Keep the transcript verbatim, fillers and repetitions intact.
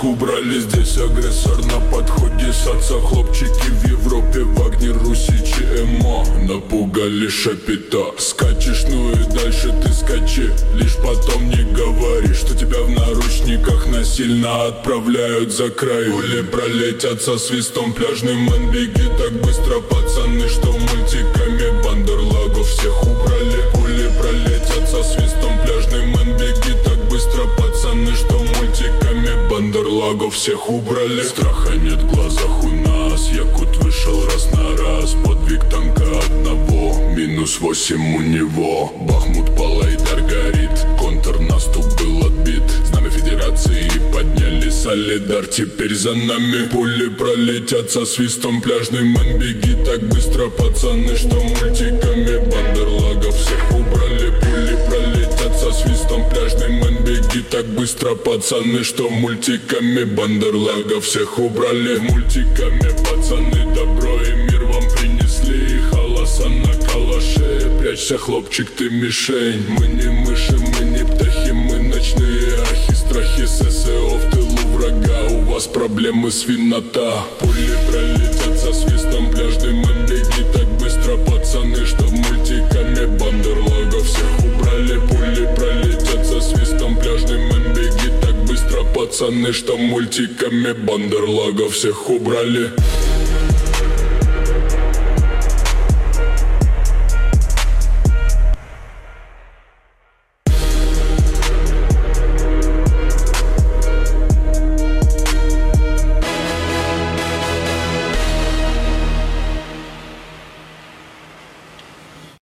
всех убрали. Здесь агрессор на подходе, саца хлопчики в Европе, Вагнер, Русичи, эмо. Напугали шапито. Скачешь, ну и дальше ты скачи. Лишь потом не говори, что тебя в наручниках насильно отправляют за край. Пули пролетят со свистом, пляжный мэн, беги так быстро, пацаны, что мультиками Бандерлагов всех убрали. Пули пролетят со свистом, пляжный мэн, беги так быстро, пацаны, что мультиками Бандерлагов всех убрали. Страха нет в глазах у нас, якут вышел раз на раз. Подвиг танка одного, минус восемь у него. Бахмут, Палайдар горит, контрнаступ был отбит. Знамя федерации подняли, солидар теперь за нами. Пули пролетят со свистом, пляжный мэн, беги так быстро, пацаны, что мультиками Бандерлагов всех убрали. Пули пролетят со свистом, пляжный мэн, беги так быстро, пацаны, что мультиками Бандерлагов всех убрали. Мультиками, пацаны, добро и мир вам принесли. Халаса на калаше, прячься, хлопчик, ты мишень. Мы не мыши, мы не птахи, мы ночные ахи. Страхи ССО в тылу врага, у вас проблемы свинота. Пули пролетят со свистом, пляжный мэн, беги так быстро, пацаны, что мультиками Бандерлагов всех убрали. Пули пролетят со свистом, пляжный мэн, беги так быстро, пацаны, что мультиками Бандерлагов всех убрали.